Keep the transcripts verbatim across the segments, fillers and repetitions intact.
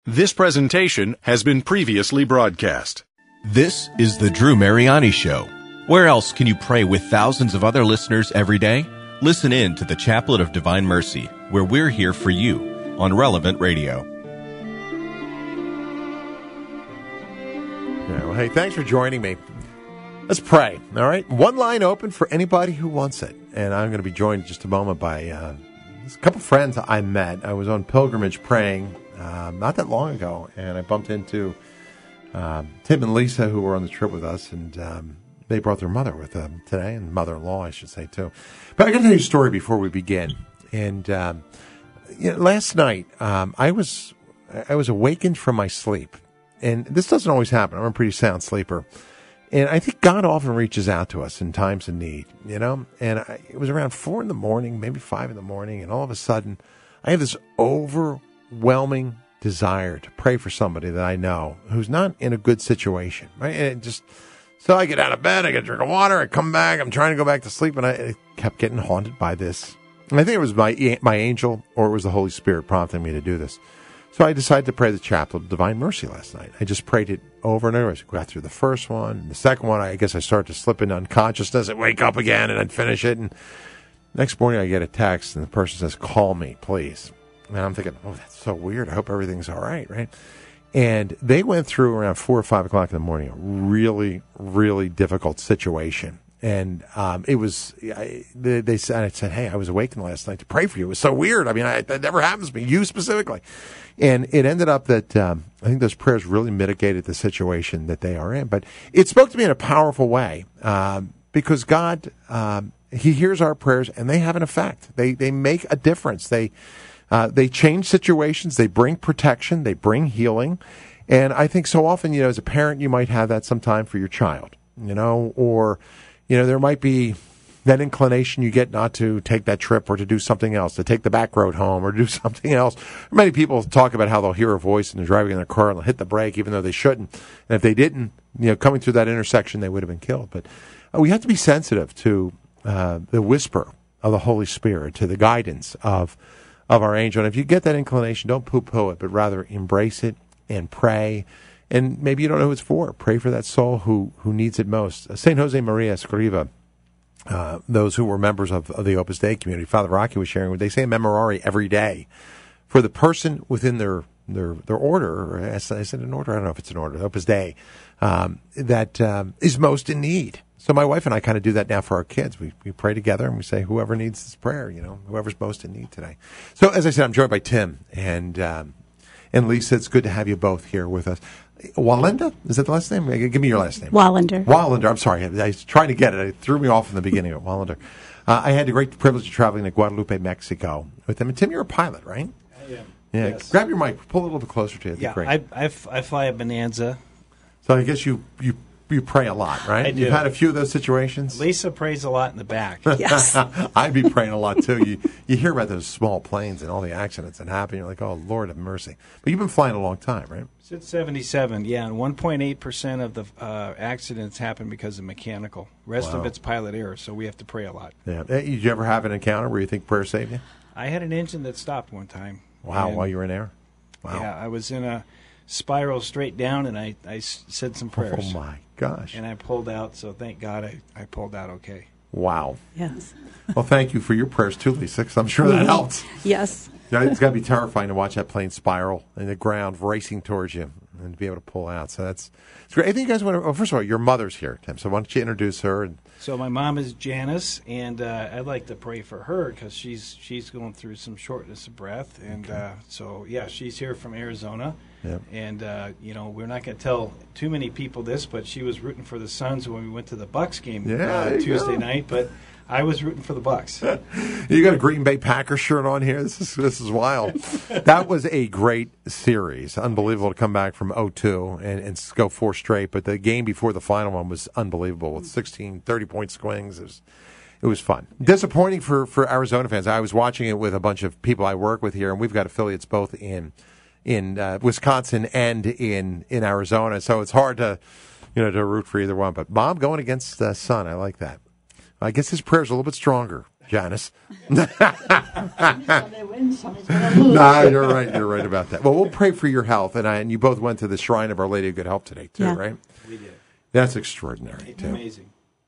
This presentation has been previously broadcast. This is the Drew Mariani Show. Where else can you pray with thousands of other listeners every day? Listen in to the Chaplet of Divine Mercy, where we're here for you on Relevant Radio. Yeah, well, hey, thanks for joining me. Let's pray, all right? One line open for anybody who wants it. And I'm going to be joined in just a moment by uh, a couple friends I met. I was on pilgrimage praying uh, not that long ago, and I bumped into uh, Tim and Lisa, who were on the trip with us, and um, they brought their mother with them today, and mother-in-law, I should say, too. But I got to tell you a story before we begin. And um, you know, last night, um, I was I was awakened from my sleep. And this doesn't always happen. I'm a pretty sound sleeper. And I think God often reaches out to us in times of need, you know? And I, it was around four in the morning, maybe five in the morning, and all of a sudden, I have this overwhelming desire to pray for somebody that I know who's not in a good situation, right? And it just, so I get out of bed, I get a drink of water, I come back, I'm trying to go back to sleep, and I, I kept getting haunted by this. And I think it was my my angel, or it was the Holy Spirit prompting me to do this. So I decided to pray the Chaplet of Divine Mercy last night. I just prayed it over and over. I got through the first one, and the second one, I guess I started to slip into unconsciousness and wake up again, and I'd finish it. And next morning, I get a text, and the person says, "Call me, please." And I'm thinking, oh, that's so weird. I hope everything's all right, right? And they went through around four or five o'clock in the morning, a really, really difficult situation. And um, it was, I, they, they said, I said, hey, I was awakened last night to pray for you. It was so weird. I mean, I, that never happens to me, you specifically. And it ended up that um, I think those prayers really mitigated the situation that they are in. But it spoke to me in a powerful way um, because God, um, He hears our prayers and they have an effect. They they make a difference. They uh, they change situations. They bring protection. They bring healing. And I think so often, you know, as a parent, you might have that sometime for your child, you know, or you know, there might be that inclination you get not to take that trip or to do something else, to take the back road home or do something else. Many people talk about how they'll hear a voice and they're driving in their car and they'll hit the brake even though they shouldn't. And if they didn't, you know, coming through that intersection, they would have been killed. But uh, we have to be sensitive to uh, the whisper of the Holy Spirit, to the guidance of of our angel. And if you get that inclination, don't poo-poo it, but rather embrace it and pray. And maybe you don't know who it's for. Pray for that soul who, who needs it most. Uh, Saint Jose Maria Escriva, uh, those who were members of, of the Opus Dei community, Father Rocky was sharing, they say a memorare every day for the person within their their, their order, or is it an order? I don't know if it's an order, Opus Dei, um, that um, is most in need. So my wife and I kind of do that now for our kids. We we pray together and we say, whoever needs this prayer, you know, whoever's most in need today. So as I said, I'm joined by Tim and um, and Lisa. It's good to have you both here with us. Walenda? Is that the last name? Give me your last name. Wallander. Wallander. I'm sorry. I was trying to get it. It threw me off in the beginning of Wallander. Uh, I had the great privilege of traveling to Guadalupe, Mexico with them. And Tim, you're a pilot, right? I am. Yeah. Yes. Grab your mic. Pull it a little bit closer to you. Yeah, great. I, I, f- I fly a Bonanza. So I guess you, you you pray a lot, right? I do. You've had a few of those situations? Lisa prays a lot in the back. Yes. I'd be praying a lot, too. You you hear about those small planes and all the accidents that happen. You're like, oh, Lord have mercy. But you've been flying a long time, right? Since seventy-seven, yeah, and one point eight percent of the uh, accidents happen because of mechanical. Rest Wow. of it's pilot error, so we have to pray a lot. Yeah. Hey, did you ever have an encounter where you think prayer saved you? I had an engine that stopped one time. Wow, and, while you were in air? Wow. Yeah, I was in a spiral straight down, and I, I s- said some prayers. Oh, my gosh. And I pulled out, so thank God I, I pulled out okay. Wow. Yes. Well, thank you for your prayers, too, Lisa, 'cause I'm sure that helped. Yes. Yeah, it's got to be terrifying to watch that plane spiral in the ground racing towards you and to be able to pull out. So that's, it's great. I think you guys want to, well, first of all, your mother's here, Tim, so why don't you introduce her? And So my mom is Janice, and uh, I'd like to pray for her because she's she's going through some shortness of breath, and Okay. uh, so yeah, she's here from Arizona, Yep. and uh, you know we're not going to tell too many people this, but she was rooting for the Suns when we went to the Bucks game Yeah, uh, there you Tuesday go. night, but I was rooting for the Bucks. You got a Green Bay Packers shirt on here. This is this is wild. That was a great series. Unbelievable to come back from oh two and, and go four straight. But the game before the final one was unbelievable with sixteen, thirty-point swings. It was, it was fun. Disappointing for, for Arizona fans. I was watching it with a bunch of people I work with here, and we've got affiliates both in in uh, Wisconsin and in, in Arizona. So it's hard to, you know, to root for either one. But Mom going against uh, son, I like that. I guess his prayer's a little bit stronger Janice. Some may win, some is going to lose. No, you're right. You're right about that. Well, we'll pray for your health, and I, and you both went to the Shrine of Our Lady of Good Help today, too, Yeah. right? We did. That's extraordinary, too. Amazing.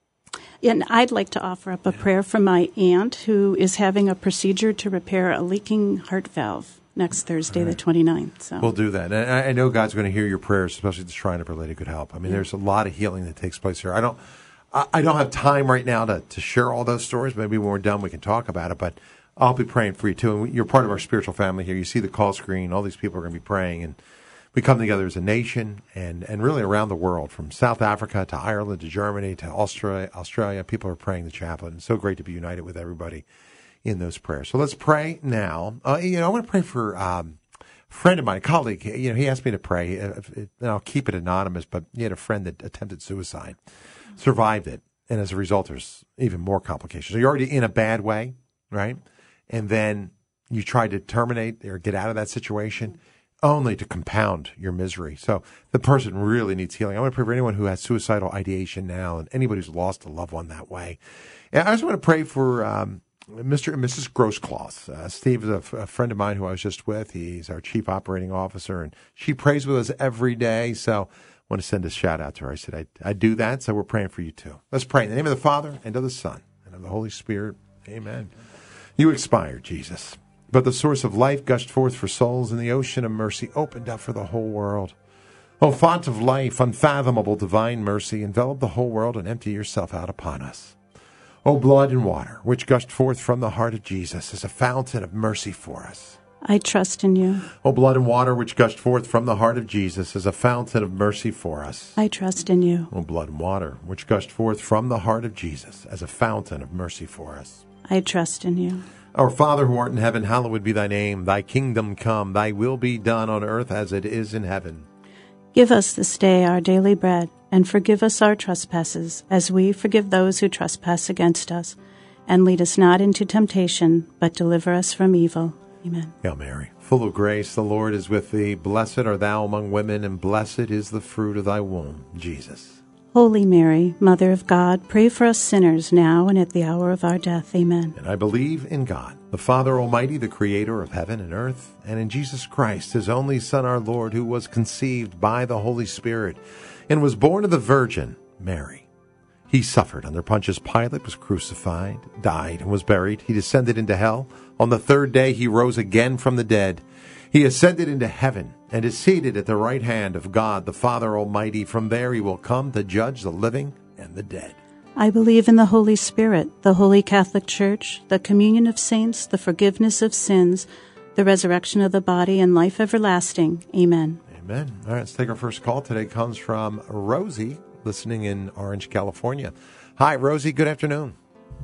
And I'd like to offer up a prayer for my aunt who is having a procedure to repair a leaking heart valve next Thursday, the twenty-ninth. So. We'll do that. And I, I know God's going to hear your prayers, especially at the Shrine of Our Lady of Good Help. I mean, there's a lot of healing that takes place here. I don't I, I don't have time right now to, to share all those stories. Maybe when we're done, we can talk about it. But I'll be praying for you, too. And you're part of our spiritual family here. You see the call screen. All these people are going to be praying. And we come together as a nation and, and really around the world, from South Africa to Ireland to Germany to Australia. Australia, people are praying the chaplain. It's so great to be united with everybody in those prayers. So let's pray now. Uh, you know, I want to pray for um, a friend of mine, a colleague. You know, he asked me to pray, uh, and I'll keep it anonymous, but he had a friend that attempted suicide, survived it, and as a result, there's even more complications. So you're already in a bad way, right? And then you try to terminate or get out of that situation, only to compound your misery. So the person really needs healing. I want to pray for anyone who has suicidal ideation now and anybody who's lost a loved one that way. And I also want to pray for um, Mister and Missus Grosscloth. Uh, Steve is a, f- a friend of mine who I was just with. He's our chief operating officer, and she prays with us every day. So I want to send a shout out to her. I said, I, I do that, so we're praying for you too. Let's pray in the name of the Father, and of the Son, and of the Holy Spirit. Amen. You expired, Jesus. But the source of life gushed forth for souls, and the ocean of mercy opened up for the whole world. O font of life, unfathomable divine mercy, envelop the whole world and empty yourself out upon us. O blood and water, which gushed forth from the heart of Jesus as a fountain of mercy for us. I trust in you. O blood and water, which gushed forth from the heart of Jesus as a fountain of mercy for us. I trust in you. O blood and water, which gushed forth from the heart of Jesus as a fountain of mercy for us. I trust in you. Our Father who art in heaven, hallowed be thy name. Thy kingdom come, thy will be done on earth as it is in heaven. Give us this day our daily bread, and forgive us our trespasses, as we forgive those who trespass against us. And lead us not into temptation, but deliver us from evil. Amen. Hail Mary, full of grace, the Lord is with thee. Blessed art thou among women, and blessed is the fruit of thy womb, Jesus. Holy Mary, Mother of God, pray for us sinners now and at the hour of our death. Amen. And I believe in God, the Father Almighty, the Creator of heaven and earth, and in Jesus Christ, his only Son, our Lord, who was conceived by the Holy Spirit and was born of the Virgin Mary. He suffered under Pontius Pilate, was crucified, died, and was buried. He descended into hell. On the third day he rose again from the dead. He ascended into heaven and is seated at the right hand of God, the Father Almighty. From there he will come to judge the living and the dead. I believe in the Holy Spirit, the Holy Catholic Church, the communion of saints, the forgiveness of sins, the resurrection of the body, and life everlasting. Amen. Amen. All right, let's take our first call. Today comes from Rosie, listening in Orange, California. Hi, Rosie. Good afternoon.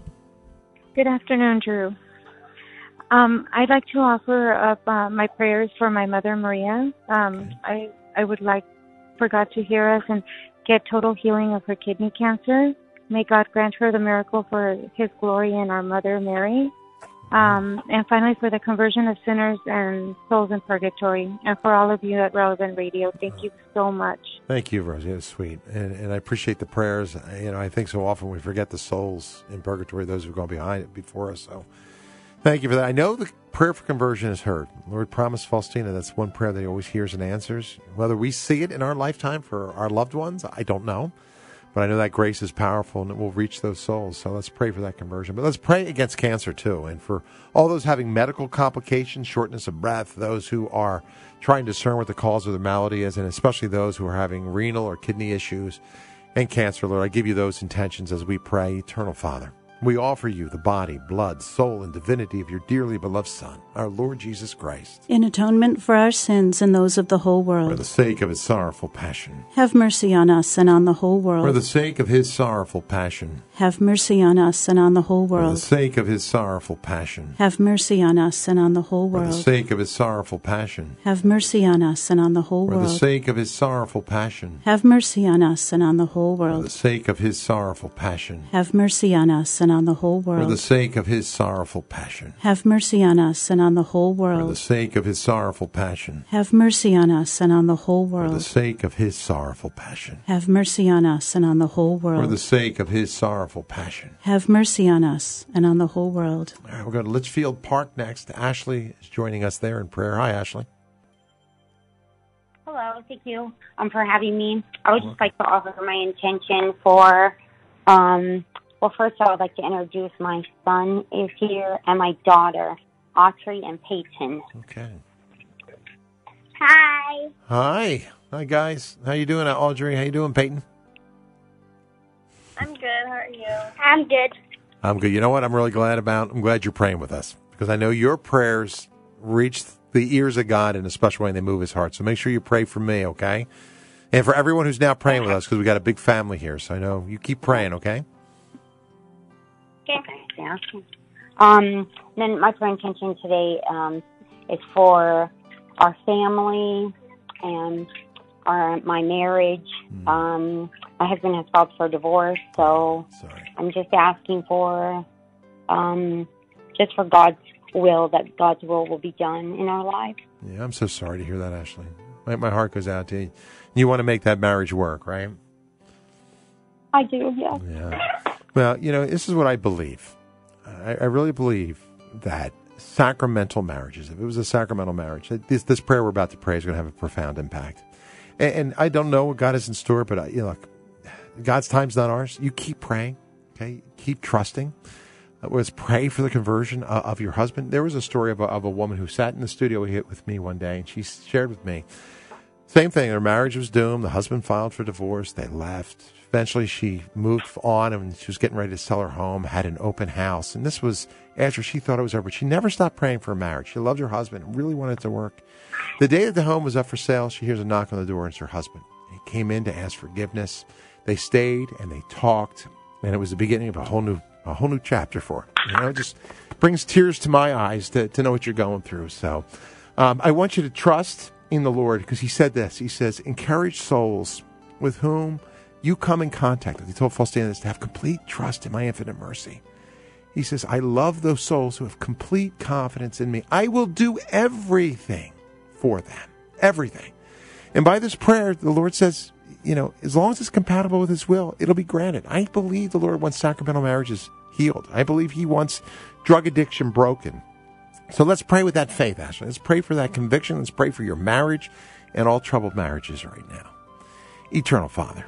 Good afternoon, Drew. Um, I'd like to offer up uh, my prayers for my mother, Maria. Um, Okay. I I would like for God to hear us and get total healing of her kidney cancer. May God grant her the miracle for his glory and our mother, Mary. Um, and finally, for the conversion of sinners and souls in purgatory. And for all of you at Relevant Radio, thank you so much. Thank you, Rosie. It was sweet. And, and I appreciate the prayers. You know, I think so often we forget the souls in purgatory, those who've gone behind it before us. So thank you for that. I know the prayer for conversion is heard. Lord promised Faustina that's one prayer that he always hears and answers. Whether we see it in our lifetime for our loved ones, I don't know. But I know that grace is powerful and it will reach those souls. So let's pray for that conversion. But let's pray against cancer too. And for all those having medical complications, shortness of breath, those who are trying to discern what the cause of their malady is, and especially those who are having renal or kidney issues and cancer, Lord, I give you those intentions as we pray. Eternal Father, we offer you the body, blood, soul, and divinity of your dearly beloved Son, our Lord Jesus Christ, In atonement for our sins and those of the whole for world, the sake of his sorrowful passion. have mercy on us and on the whole For world. the sake of his sorrowful passion. Have mercy on us and on the whole For the world. sake of his sorrowful passion. Have mercy on us and on the whole For the world. sake of his sorrowful passion. Have mercy on us and on the whole For the world. sake of his sorrowful passion. Have mercy on us and on the whole For the world. sake of his sorrowful passion. Have mercy on us and and on the whole For world. the sake of his sorrowful passion. Have mercy on us and on the whole For the world. sake of his sorrowful passion. Have mercy on us and on the whole For the world. sake of his sorrowful passion. Have mercy on us and on the whole For the world. sake of his sorrowful passion. Have mercy on us and on the whole world. All right, we'll go to Litchfield Park next. Ashley is joining us there in prayer. Hi, Ashley. Hello, thank you um, for having me. I would just like to offer my intention for, um, well, first I would like to introduce my son is here and my daughter, Audrey and Peyton. Okay. Hi. Hi. Hi, guys. How you doing, Audrey? How you doing, Peyton? I'm good. How are you? I'm good. I'm good. You know what I'm really glad about? I'm glad you're praying with us because I know your prayers reach the ears of God in a special way and they move his heart. So make sure you pray for me, okay? And for everyone who's now praying with us because we got a big family here. So I know you keep praying, okay? Okay. Yeah. Um, then my prayer intention today um, is for our family and our my marriage. Mm. Um, my husband has filed for divorce, so Sorry. I'm just asking for um, just for God's will, that God's will will be done in our lives. Yeah, I'm so sorry to hear that, Ashley. My, my heart goes out to you. You want to make that marriage work, right? I do, yeah. Yeah. Well, you know, this is what I believe. I, I really believe that sacramental marriages, if it was a sacramental marriage, this this prayer we're about to pray is going to have a profound impact. And, and I don't know what God has in store, but I, you know, look, God's time's not ours. You keep praying, okay? Keep trusting. Was pray for the conversion of, of your husband. There was a story of a, of a woman who sat in the studio with me one day, and she shared with me, same thing, her marriage was doomed. The husband filed for divorce. They left. Eventually, she moved on, and she was getting ready to sell her home, had an open house. And this was after she thought it was over. But she never stopped praying for a marriage. She loved her husband, really wanted it to work. The day that the home was up for sale, she hears a knock on the door, and it's her husband. He came in to ask forgiveness. They stayed, and they talked, and it was the beginning of a whole new a whole new chapter for her. You know, it just brings tears to my eyes to, to know what you're going through. So um, I want you to trust in the Lord because he said this. He says, encourage souls with whom you come in contact with. He told Faustina this, to have complete trust in my infinite mercy. He says, I love those souls who have complete confidence in me. I will do everything for them. Everything. And by this prayer, the Lord says, you know, as long as it's compatible with his will, it'll be granted. I believe the Lord wants sacramental marriages healed. I believe he wants drug addiction broken. So let's pray with that faith, Ashley. Let's pray for that conviction. Let's pray for your marriage and all troubled marriages right now. Eternal Father,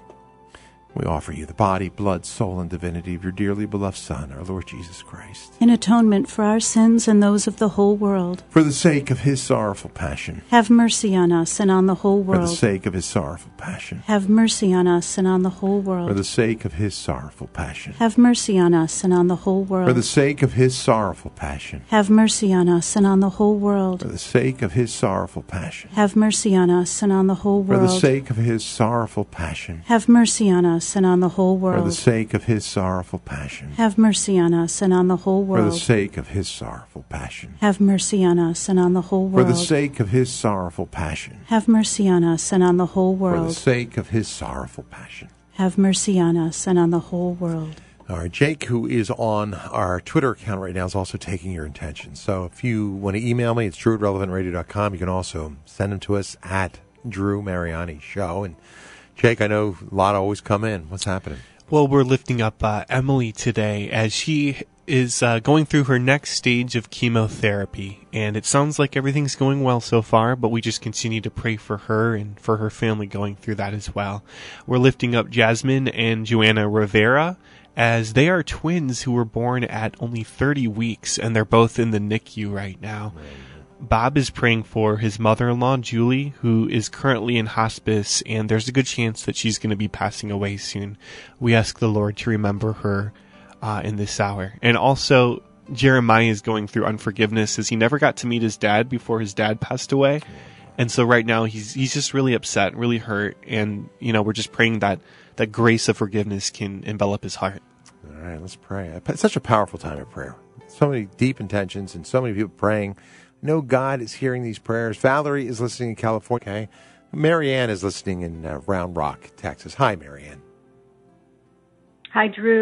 we offer you the body, blood, soul, and divinity of your dearly beloved Son, our Lord Jesus Christ. In atonement for our sins and those of the whole world. For the sake of his sorrowful passion. Have mercy on us and on the whole world. For the sake of his sorrowful passion. Have mercy on us and on the whole world. For the sake of his sorrowful passion. Have mercy on us and on the whole world. For the sake of his sorrowful passion. Have mercy on us and on the whole world. For the sake of his sorrowful passion. Have mercy on us and on the whole For world. the sake of his sorrowful passion. Have mercy on us and on the whole world. For the sake of his sorrowful passion. Have mercy on us and on the whole For the world. sake of his sorrowful passion. Have mercy on us and on the whole For world. the sake of his sorrowful passion. Have mercy on us and on the whole For the world. sake of his sorrowful passion. Have mercy on us and on the whole world. All right, Jake, who is on our Twitter account right now, is also taking your intentions. So if you want to email me, it's drew at relevant radio dot com. You can also send them to us at Drew Mariani Show. And Jake, I know a lot always come in. What's happening? Well, we're lifting up uh, Emily today as she is uh, going through her next stage of chemotherapy. And it sounds like everything's going well so far, but we just continue to pray for her and for her family going through that as well. We're lifting up Jasmine and Joanna Rivera as they are twins who were born at only thirty weeks, and they're both in the N I C U right now. Bob is praying for his mother-in-law, Julie, who is currently in hospice, and there's a good chance that she's going to be passing away soon. We ask the Lord to remember her uh, in this hour. And also, Jeremiah is going through unforgiveness as he never got to meet his dad before his dad passed away. And so right now he's he's just really upset, really hurt, and you know, we're just praying that that grace of forgiveness can envelop his heart. All right, let's pray. It's such a powerful time of prayer. So many deep intentions and so many people praying. I know God is hearing these prayers. Valerie is listening in California. Okay. Marianne is listening in uh, Round Rock, Texas. Hi, Marianne. Hi, Drew.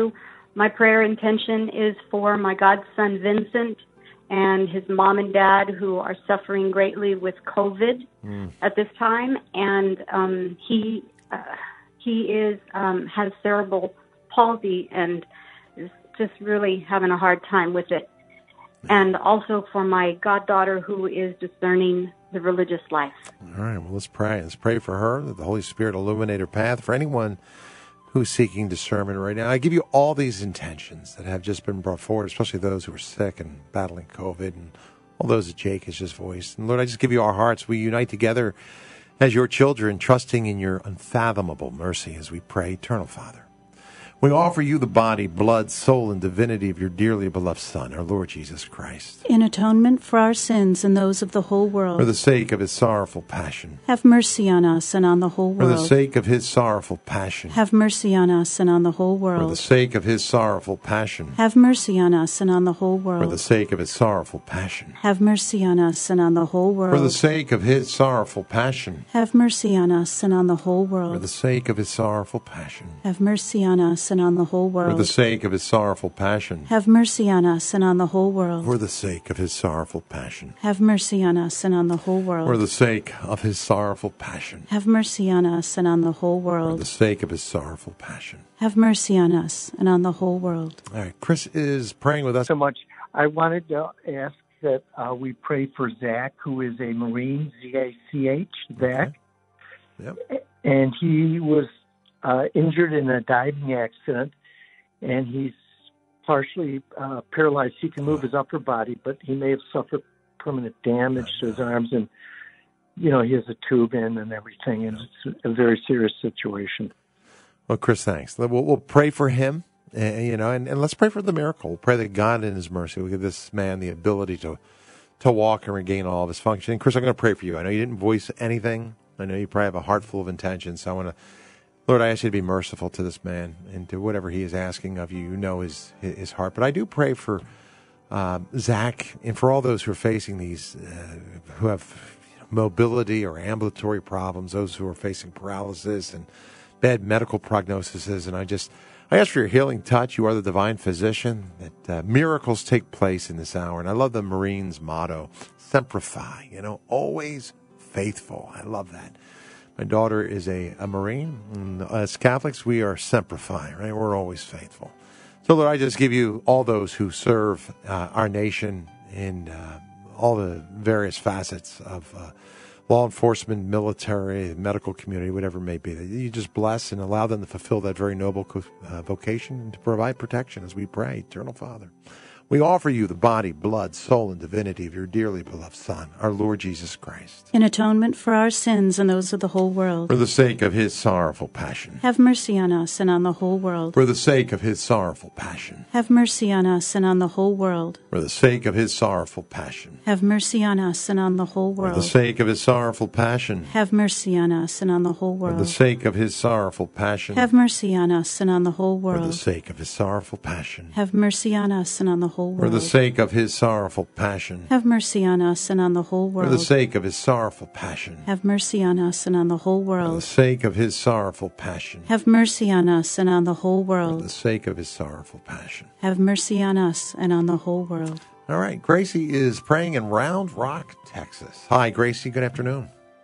my prayer intention is for my godson Vincent and his mom and dad, who are suffering greatly with COVID mm. at this time, and um, he uh, he is um, has cerebral palsy and is just really having a hard time with it. And also for my goddaughter, who is discerning the religious life. All right, well, let's pray. Let's pray for her, that the Holy Spirit illuminate her path. For anyone who's seeking discernment right now, I give you all these intentions that have just been brought forward, especially those who are sick and battling COVID and all those that Jake has just voiced. And Lord, I just give you our hearts. We unite together as your children, trusting in your unfathomable mercy as we pray. Eternal Father, we offer you the body, blood, soul, and divinity of your dearly beloved Son, our Lord Jesus Christ. In atonement for our sins and those of the whole world. For the sake of his sorrowful passion. Have mercy on us and on the whole world. For the sake of his sorrowful passion. Have mercy on us and on the whole world. For the sake of his sorrowful passion. Have mercy on us and on the whole world. For the sake of his sorrowful passion. Have mercy on us and on the whole world. For the sake of his sorrowful passion. Have mercy on us and on the whole world. For the sake of his sorrowful passion. Have mercy on us and on the whole world. For the sake of his sorrowful passion. Have mercy on us and on the whole world. For the sake of his sorrowful passion. Have mercy on us and on the whole world. For the sake of his sorrowful passion. Have mercy on us and on the whole world. For the sake of his sorrowful passion. Have mercy on us and on the whole world. All right, Chris is praying with us. So much. I wanted to ask that uh, we pray for Zach, who is a Marine, Z A C H, Zach. Okay. Yep. And he was uh, injured in a diving accident, and he's partially uh, paralyzed. He can move his upper body, but he may have suffered permanent damage to his arms, and, you know, he has a tube in and everything, and it's a very serious situation. Well, Chris, thanks. We'll, we'll pray for him, uh, you know, and, and let's pray for the miracle. We'll pray that God in his mercy will give this man the ability to to walk and regain all of his function. And Chris, I'm going to pray for you. I know you didn't voice anything. I know you probably have a heart full of intentions, so I want to Lord, I ask you to be merciful to this man and to whatever he is asking of you. You know his his heart. But I do pray for uh, Zach and for all those who are facing these, uh, who have you know, mobility or ambulatory problems, those who are facing paralysis and bad medical prognoses. And I just, I ask for your healing touch. You are the divine physician, that uh, miracles take place in this hour. And I love the Marines' motto, Semper Fi, you know, always faithful. I love that. My daughter is a, a Marine. And as Catholics, we are Semper Fi, right? We're always faithful. So, Lord, I just give you all those who serve uh, our nation in uh, all the various facets of uh, law enforcement, military, medical community, whatever it may be. That you just bless and allow them to fulfill that very noble uh, vocation and to provide protection as we pray. Eternal Father, we offer you the body, blood, soul, and divinity of your dearly beloved Son, our Lord Jesus Christ. In atonement for our sins and those of the whole world. For the sake of his sorrowful passion. Have mercy on us and on the whole world. For the sake of his sorrowful passion. Have mercy on us and on the whole world. For the sake of his sorrowful passion. Have mercy on us and on the whole world. For the sake of his sorrowful passion. Have mercy on us and on the whole world. For the sake of his sorrowful passion. Have mercy on us and on the whole world. For the sake of his sorrowful passion. Have mercy on us and on the whole world. For the sake of his sorrowful passion. Have mercy on us and on the whole world. For the sake of his sorrowful passion. Have mercy on us and on the whole world. For the sake of his sorrowful passion. Have mercy on us and on the whole world. For the sake of his sorrowful passion. Have mercy on us and on the whole world. All right, Gracie is praying in Round Rock, Texas. Hi, Gracie. Good afternoon.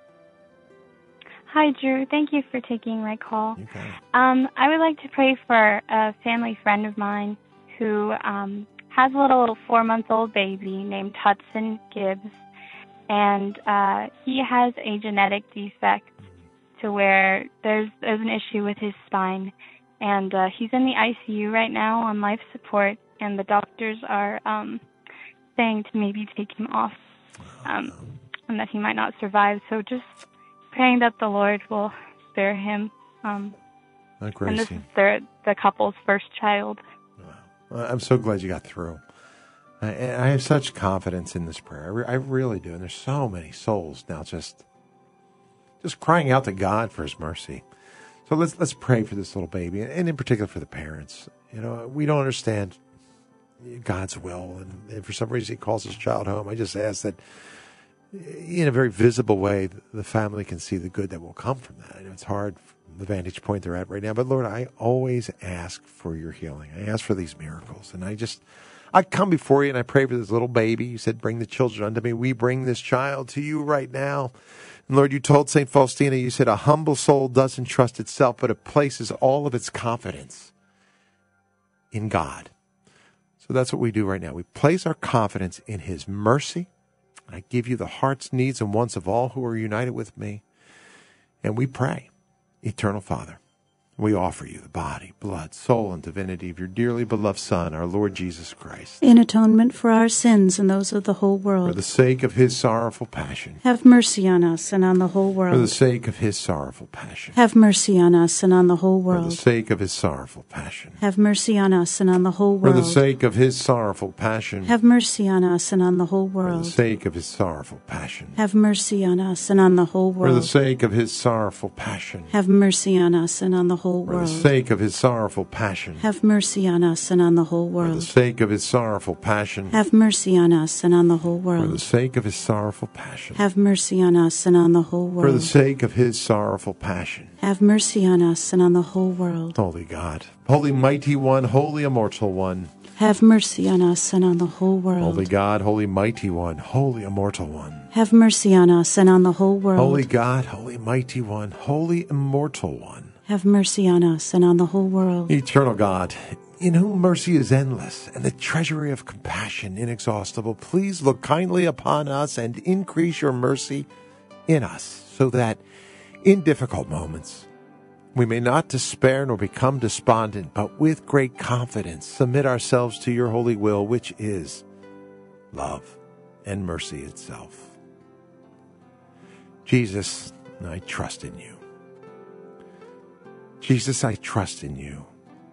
Hi, Drew. Thank you for taking my call. Okay. Um, I would like to pray for a family friend of mine who um, has a little four-month-old baby named Hudson Gibbs, and uh, he has a genetic defect to where there's there's an issue with his spine, and uh, he's in the I C U right now on life support, and the doctors are um, saying to maybe take him off, um, and that he might not survive. So just praying that the Lord will spare him. Um, oh, and this is their, the couple's first child. Wow. I'm so glad you got through. I, I have such confidence in this prayer. I, re- I really do. And there's so many souls now just just crying out to God for his mercy. So let's let's pray for this little baby, and in particular for the parents. You know, we don't understand God's will, and if for some reason he calls his child home, I just ask that in a very visible way, the family can see the good that will come from that. I know it's hard from the vantage point they're at right now, but Lord, I always ask for your healing. I ask for these miracles, and I just, I come before you and I pray for this little baby. You said, bring the children unto me. We bring this child to you right now. And Lord, you told Saint Faustina, you said, a humble soul doesn't trust itself, but it places all of its confidence in God. So that's what we do right now. We place our confidence in his mercy. I give you the hearts, needs, and wants of all who are united with me. And we pray, Eternal Father, we offer you the body, blood, soul, and divinity of your dearly beloved Son, our Lord Jesus Christ. In atonement for our sins and those of the whole world. For the sake of his sorrowful passion. Have mercy on us and on the whole world. For the sake of his sorrowful passion. Have mercy on us and on the whole world. For the sake of his sorrowful passion. Have mercy on us and on the whole world. For the sake of his sorrowful passion. Have mercy on us and on the whole world. For the sake of his sorrowful passion. Have mercy on us and on the whole world. For the sake of his sorrowful passion. Have mercy on us and on the whole For world. the sake of his sorrowful passion. Have mercy on us and on the whole For world. the sake of his sorrowful passion. Have mercy on us and on the whole For the world. sake of his sorrowful passion. Have mercy on us and on the whole For the world. sake of his sorrowful passion. Have mercy on us and on the whole world. Holy God, holy mighty one, holy immortal one. Have mercy on us and on the whole world. Holy God, holy mighty one, holy immortal one. Have mercy on us and on the whole world. Holy God, holy mighty one, holy immortal one. Have mercy on us and on the whole world. Eternal God, in whom mercy is endless and the treasury of compassion inexhaustible, please look kindly upon us and increase your mercy in us, so that in difficult moments we may not despair nor become despondent, but with great confidence submit ourselves to your holy will, which is love and mercy itself. Jesus, I trust in you. Jesus, I trust in you.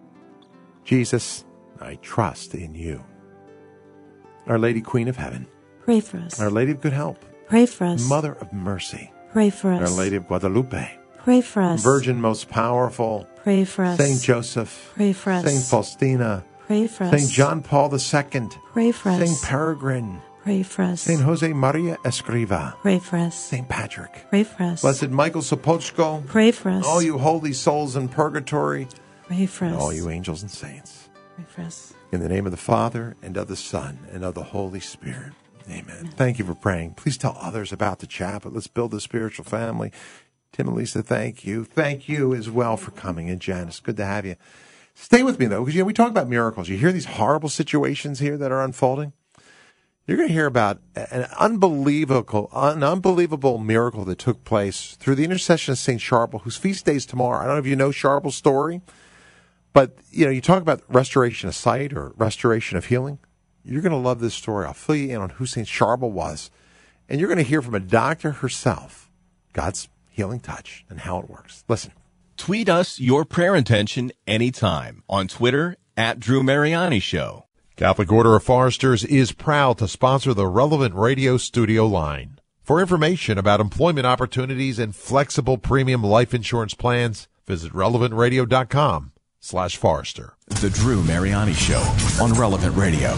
Jesus, I trust in you. Our Lady Queen of Heaven. Pray for us. Our Lady of Good Help. Pray for us. Mother of Mercy. Pray for us. Our Lady of Guadalupe. Pray for us. Virgin most powerful. Pray for us. Saint Joseph. Pray for us. Saint Faustina. Pray for us. Saint John Paul the Second. Pray for us. Saint Peregrine. Pray for us. Saint Jose Maria Escriva. Pray for us. Saint Patrick. Pray for us. Blessed Michael Sopochko. Pray for us. All you holy souls in purgatory. Pray for and us. all you angels and saints. Pray for us. In the name of the Father, and of the Son, and of the Holy Spirit. Amen. Amen. Thank you for praying. Please tell others about the chapel. Let's build a spiritual family. Tim and Lisa, thank you. Thank you as well for coming. And Janice, good to have you. Stay with me, though, because you know, we talk about miracles. You hear these horrible situations here that are unfolding. You're going to hear about an unbelievable, an unbelievable miracle that took place through the intercession of Saint Charbel, whose feast day is tomorrow. I don't know if you know Charbel's story, but you know, you talk about restoration of sight or restoration of healing. You're going to love this story. I'll fill you in on who Saint Charbel was, and you're going to hear from a doctor herself God's healing touch and how it works. Listen. Tweet us your prayer intention anytime on Twitter at Drew Mariani Show. Catholic Order of Foresters is proud to sponsor the Relevant Radio studio line. For information about employment opportunities and flexible premium life insurance plans, visit relevant radio dot com slash Forrester. The Drew Mariani Show on Relevant Radio.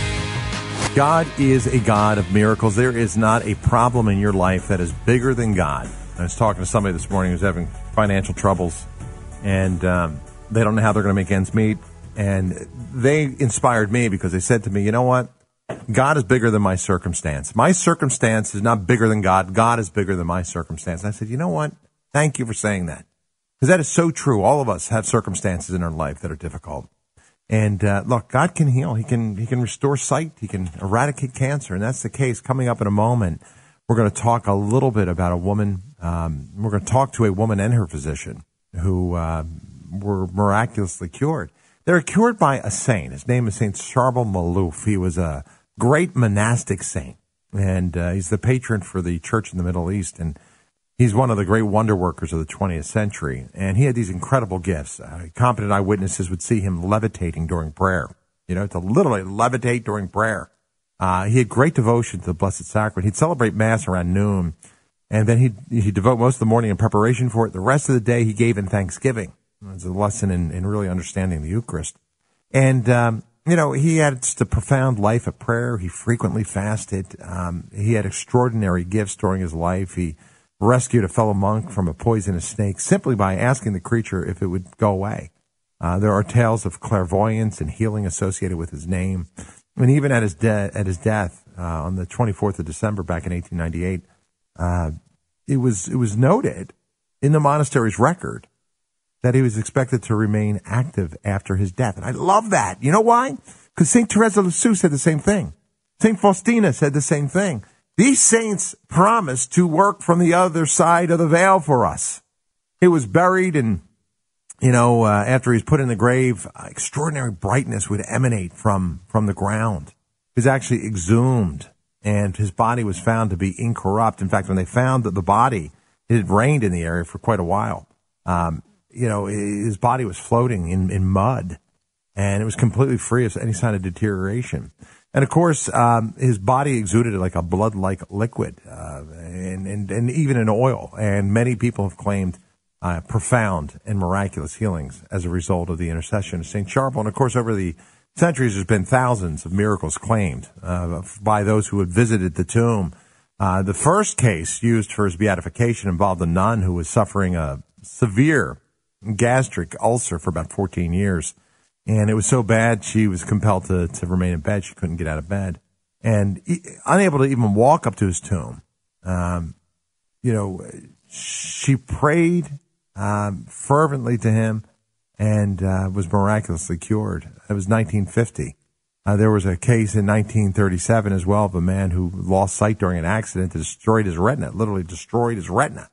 God is a God of miracles. There is not a problem in your life that is bigger than God. I was talking to somebody this morning who's having financial troubles, and um, they don't know how they're going to make ends meet. And they inspired me because they said to me, you know what? God is bigger than my circumstance. My circumstance is not bigger than God. God is bigger than my circumstance. And I said, you know what? Thank you for saying that. Because that is so true. All of us have circumstances in our life that are difficult. And uh, look, God can heal. He can he can restore sight. He can eradicate cancer. And that's the case. Coming up in a moment, we're going to talk a little bit about a woman. Um, we're going to talk to a woman and her physician who uh, were miraculously cured. They were cured by a saint. His name is Saint Charbel Malouf. He was a great monastic saint, and uh, he's the patron for the church in the Middle East, and he's one of the great wonder workers of the twentieth century, and he had these incredible gifts. Uh, competent eyewitnesses would see him levitating during prayer, you know, to literally levitate during prayer. Uh, he had great devotion to the Blessed Sacrament. He'd celebrate Mass around noon, and then he'd, he'd devote most of the morning in preparation for it. The rest of the day he gave in thanksgiving. It's a lesson in, in really understanding the Eucharist. And um, you know, he had just a profound life of prayer. He frequently fasted. Um, he had extraordinary gifts during his life. He rescued a fellow monk from a poisonous snake simply by asking the creature if it would go away. Uh, there are tales of clairvoyance and healing associated with his name. And even at his, de- at his death uh, on the twenty-fourth of December back in eighteen ninety-eight, uh, it was it was noted in the monastery's record that he was expected to remain active after his death. And I love that. You know why? Because Saint Teresa of Lisieux said the same thing. Saint Faustina said the same thing. These saints promised to work from the other side of the veil for us. He was buried, and, you know, uh, after he's put in the grave, uh, extraordinary brightness would emanate from, from the ground. He was actually exhumed, and his body was found to be incorrupt. In fact, when they found that the body, it had rained in the area for quite a while. Um, you know, his body was floating in, in mud, and it was completely free of any sign of deterioration. And of course, um, his body exuded like a blood-like liquid, uh, and, and, and even an oil. And many people have claimed uh, profound and miraculous healings as a result of the intercession of Saint Charbel. And of course, over the centuries, there's been thousands of miracles claimed uh, by those who had visited the tomb. Uh, the first case used for his beatification involved a nun who was suffering a severe gastric ulcer for about fourteen years. And it was so bad, she was compelled to, to remain in bed. She couldn't get out of bed. And e- unable to even walk up to his tomb, um, you know, she prayed um, fervently to him and uh, was miraculously cured. It was nineteen fifty. Uh, there was a case in nineteen thirty-seven as well of a man who lost sight during an accident that destroyed his retina, literally destroyed his retina.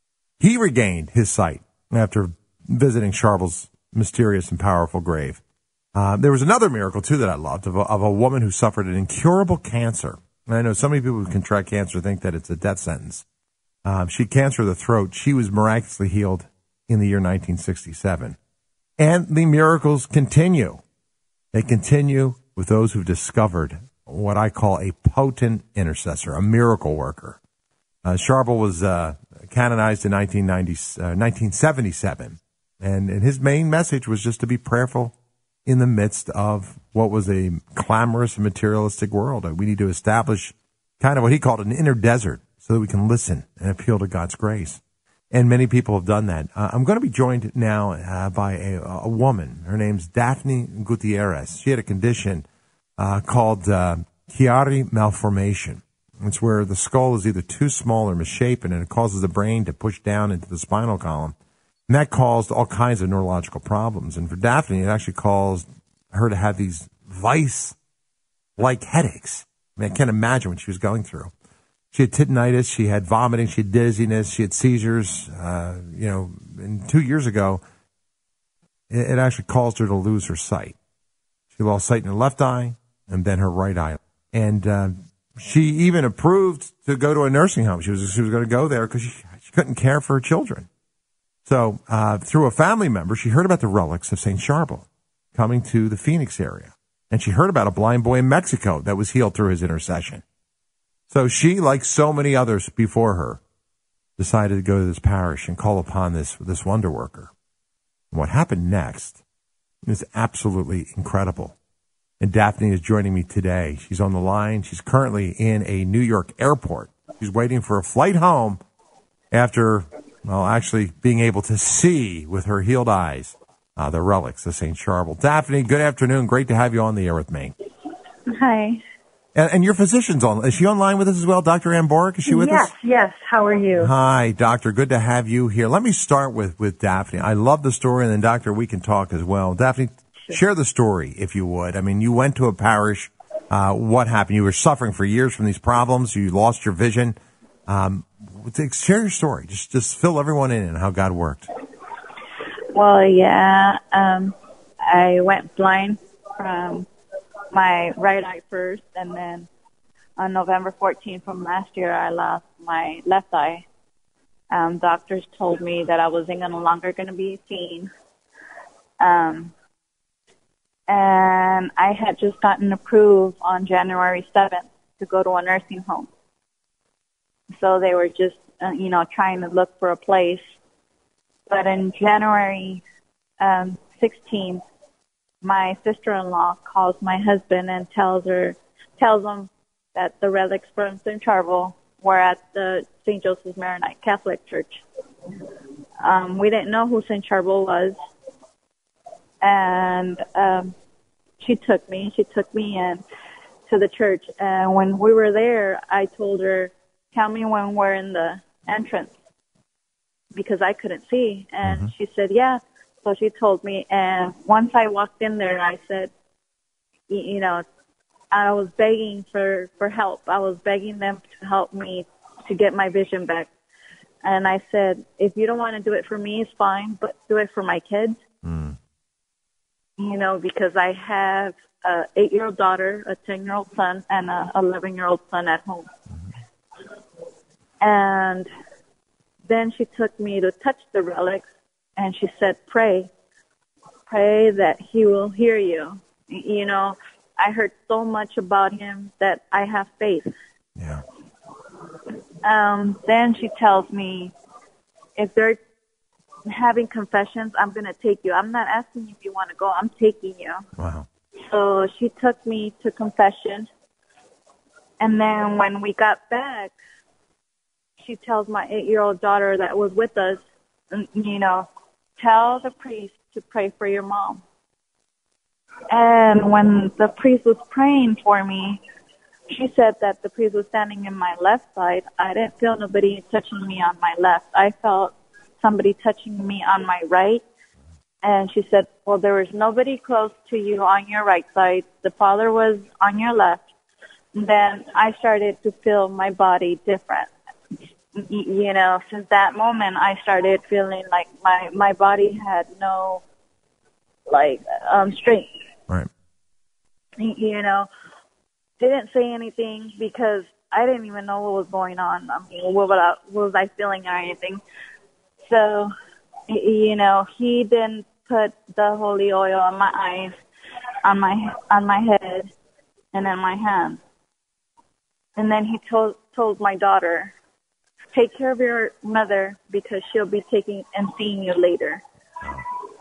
He regained his sight after visiting Charbel's mysterious and powerful grave. Uh, there was another miracle, too, that I loved, of a, of a woman who suffered an incurable cancer. And I know so many people who contract cancer think that it's a death sentence. Um, she had cancer of the throat. She was miraculously healed in the year nineteen sixty-seven. And the miracles continue. They continue with those who've discovered what I call a potent intercessor, a miracle worker. Uh, Charbel was uh, canonized in nineteen ninety, uh, nineteen seventy-seven. And, and his main message was just to be prayerful in the midst of what was a clamorous and materialistic world. We need to establish kind of what he called an inner desert so that we can listen and appeal to God's grace. And many people have done that. Uh, I'm going to be joined now uh, by a, a woman. Her name's Daphne Gutierrez. She had a condition uh, called uh, Chiari malformation. It's where the skull is either too small or misshapen, and it causes the brain to push down into the spinal column. And that caused all kinds of neurological problems. And for Daphne, it actually caused her to have these vice-like headaches. I mean, I can't imagine what she was going through. She had tinnitus, she had vomiting, she had dizziness, she had seizures. Uh, you know, and two years ago, it, it actually caused her to lose her sight. She lost sight in her left eye and then her right eye. And uh, she even approved to go to a nursing home. She was she was going to go there because she, she couldn't care for her children. So uh, through a family member, she heard about the relics of Saint Charbel coming to the Phoenix area. And she heard about a blind boy in Mexico that was healed through his intercession. So she, like so many others before her, decided to go to this parish and call upon this, this wonder worker. And what happened next is absolutely incredible. And Daphne is joining me today. She's on the line. She's currently in a New York airport. She's waiting for a flight home after, well, actually being able to see with her healed eyes uh, the relics of Saint Charbel. Daphne, good afternoon. Great to have you on the air with me. Hi. And, and your physician's on. Is she online with us as well? Doctor Ann Boric, is she with yes, us? Yes, yes. How are you? Hi, doctor. Good to have you here. Let me start with, with Daphne. I love the story, and then, doctor, we can talk as well. Daphne, sure. Share the story, if you would. I mean, you went to a parish. Uh, what happened? You were suffering for years from these problems. You lost your vision. Um, share your story. Just, just fill everyone in on how God worked. Well, yeah. Um, I went blind from my right eye first, and then on November fourteenth from last year, I lost my left eye. Um, doctors told me that I wasn't no longer going to be seen. Um, and I had just gotten approved on January seventh to go to a nursing home. So they were just, uh, you know, trying to look for a place. But in January um, sixteenth, my sister-in-law calls my husband and tells her, tells him that the relics from Saint Charbel were at the Saint Joseph's Maronite Catholic Church. Um, we didn't know who Saint Charbel was, and um, she took me. She took me in to the church, and when we were there, I told her, "Tell me when we're in the entrance," because I couldn't see, and mm-hmm. she said, "Yeah." So she told me, and once I walked in there, I said, you know, I was begging for, for help. I was begging them to help me to get my vision back. And I said, if you don't want to do it for me, it's fine, but do it for my kids. Mm. You know, because I have an eight-year-old daughter, a ten-year-old son, and an eleven-year-old son at home. Mm-hmm. And then she took me to touch the relics. And she said, pray, pray that he will hear you. You know, I heard so much about him that I have faith. Yeah. Um, then she tells me, if they're having confessions, I'm going to take you. I'm not asking you if you want to go. I'm taking you. Wow. So she took me to confession. And then when we got back, she tells my eight-year-old daughter that was with us, you know, tell the priest to pray for your mom. And when the priest was praying for me, she said that the priest was standing in my left side. I didn't feel nobody touching me on my left. I felt somebody touching me on my right. And she said, well, there was nobody close to you on your right side. The father was on your left. And then I started to feel my body different. You know, since that moment, I started feeling like my, my body had no, like, um, strength. Right. You know, didn't say anything because I didn't even know what was going on. I mean, what was I, what was I feeling or anything? So, you know, he didn't put the holy oil on my eyes, on my, on my head, and in my hands. And then he told, told my daughter, take care of your mother because she'll be taking and seeing you later. Wow.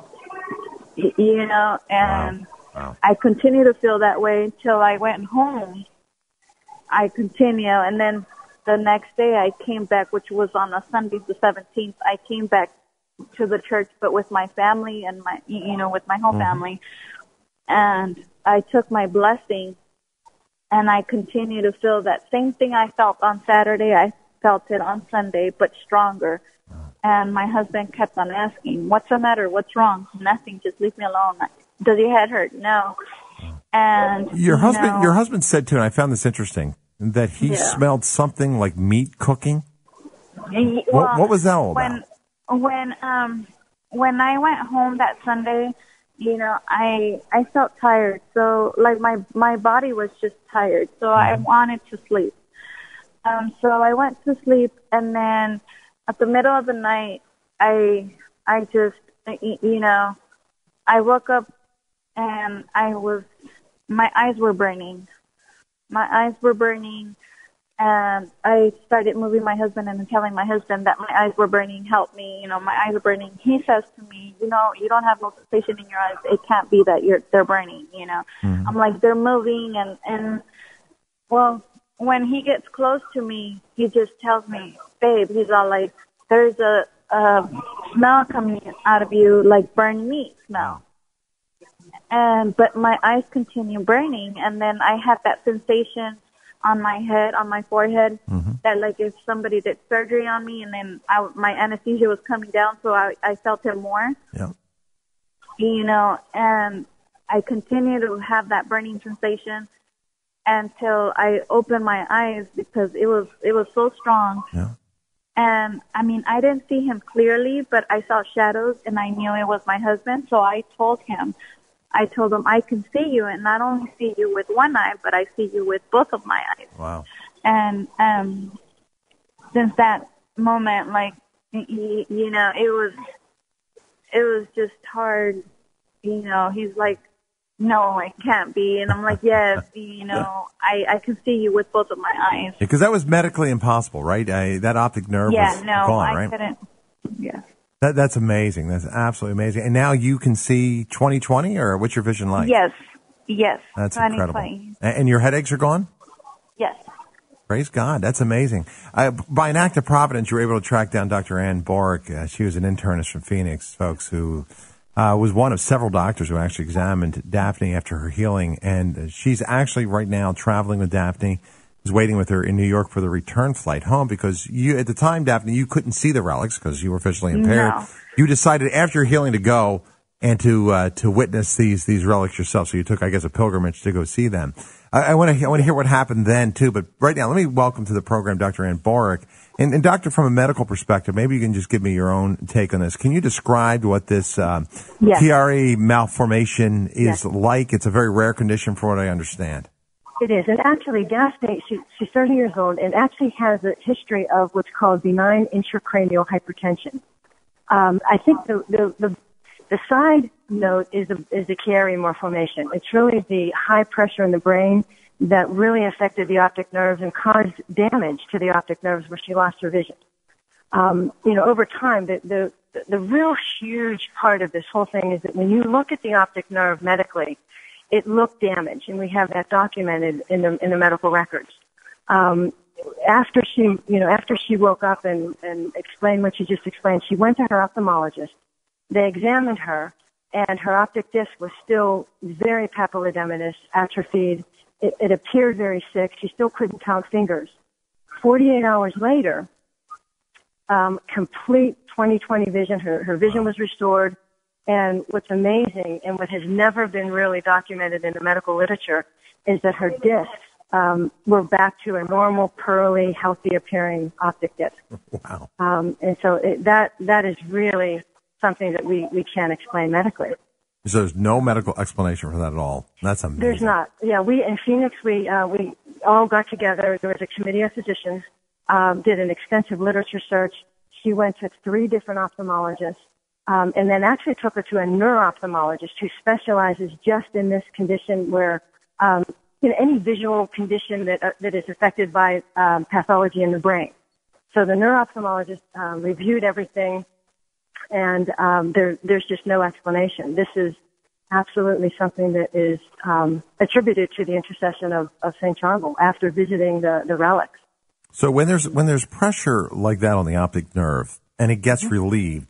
Y- you know, and wow. Wow. I continue to feel that way until I went home. I continue, and then the next day I came back, which was on a Sunday, the seventeenth. I came back to the church, but with my family and my, you know, with my whole mm-hmm. family. And I took my blessing, and I continue to feel that same thing I felt on Saturday. I felt it on Sunday, but stronger. And my husband kept on asking, what's the matter? What's wrong? Nothing. Just leave me alone. Does your head hurt? No. And your you husband, know, your husband said too, and I found this interesting, that he yeah. smelled something like meat cooking. Well, what, what was that all about? When, when, um, when I went home that Sunday, you know, I, I felt tired. So like my, my body was just tired. So mm-hmm. I wanted to sleep. Um, so I went to sleep, and then at the middle of the night, I, I just, you know, I woke up and I was, my eyes were burning. My eyes were burning, and I started moving my husband and telling my husband that my eyes were burning, help me, you know, my eyes are burning. He says to me, you know, you don't have no sensation in your eyes. It can't be that you're, they're burning, you know. Mm-hmm. I'm like, they're moving, and, and, well, when he gets close to me, he just tells me, babe, he's all like, there's a, a smell coming out of you, like burnt meat smell. And, but my eyes continue burning, and then I had that sensation on my head, on my forehead, mm-hmm. that like if somebody did surgery on me, and then I, my anesthesia was coming down, so I, I felt it more. Yeah. You know, and I continue to have that burning sensation until I opened my eyes because it was it was so strong. Yeah. And I mean, I didn't see him clearly, but I saw shadows, and I knew it was my husband. So I told him, I told him, I can see you, and not only see you with one eye, but I see you with both of my eyes. Wow. And um, since that moment, like you, you know, it was it was just hard. You know, he's like, no, it can't be. And I'm like, yes, you know, I, I can see you with both of my eyes. Because that was medically impossible, right? I, that optic nerve yeah, was no, gone, I right? couldn't. Yeah. That, that's amazing. That's absolutely amazing. And now you can see twenty twenty, or what's your vision like? Yes, yes. That's twenty incredible. twenty. And and your headaches are gone? Yes. Praise God. That's amazing. Uh, by an act of providence, you were able to track down Doctor Ann Borick. Uh, she was an internist from Phoenix, folks, who uh, was one of several doctors who actually examined Daphne after her healing. And uh, she's actually right now traveling with Daphne, is waiting with her in New York for the return flight home, because you, at the time, Daphne, you couldn't see the relics because you were visually impaired. No. You decided after your healing to go and to uh, to witness these these relics yourself. So you took, I guess, a pilgrimage to go see them. I want to I want to hear what happened then too. But right now, let me welcome to the program Doctor Ann Borick. And, and doctor, from a medical perspective, maybe you can just give me your own take on this. Can you describe what this um, Yes. P R E malformation is Yes. like? It's a very rare condition, from what I understand. It is. And actually, Daphne, she, she's thirty years old and actually has a history of what's called benign intracranial hypertension. Um, I think the, the, the, the side note is the, is the Chiari malformation. It's really the high pressure in the brain that really affected the optic nerves and caused damage to the optic nerves where she lost her vision. Um, you know, over time, the, the, the real huge part of this whole thing is that when you look at the optic nerve medically, it looked damaged, and we have that documented in the in the medical records. Um, after she, you know, after she woke up and, and explained what she just explained, she went to her ophthalmologist. They examined her, and her optic disc was still very papillodematous, atrophied. It, it appeared very sick. She still couldn't count fingers. forty-eight hours later, um, complete twenty twenty vision. Her, her vision was restored. And what's amazing, and what has never been really documented in the medical literature, is that her discs um, were back to a normal, pearly, healthy-appearing optic disc. Wow. Um, and so it, that that is really something that we, we can't explain medically. So there's no medical explanation for that at all. That's amazing. There's not. Yeah, we in Phoenix, we uh, we all got together. There was a committee of physicians, um, did an extensive literature search. She went to three different ophthalmologists. Um, and then actually took her to a neuro-ophthalmologist who specializes just in this condition where, um, you know, any visual condition that, uh, that is affected by um, pathology in the brain. So the neuro-ophthalmologist um, reviewed everything, and um, there, there's just no explanation. This is absolutely something that is um, attributed to the intercession of, of Saint Charbel after visiting the, the relics. So when there's when there's pressure like that on the optic nerve and it gets relieved,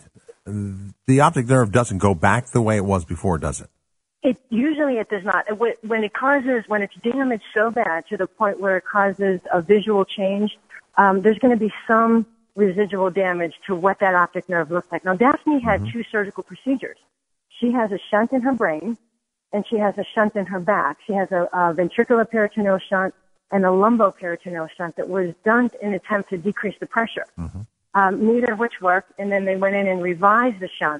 the optic nerve doesn't go back the way it was before, does it? It usually it does not. When it causes, when it's damaged so bad to the point where it causes a visual change, um, there's going to be some residual damage to what that optic nerve looks like. Now, Daphne had mm-hmm. two surgical procedures. She has a shunt in her brain, and she has a shunt in her back. She has a, a ventricular peritoneal shunt and a lumboperitoneal shunt that was done in an attempt to decrease the pressure. Mm-hmm. Um, neither of which worked, and then they went in and revised the shunt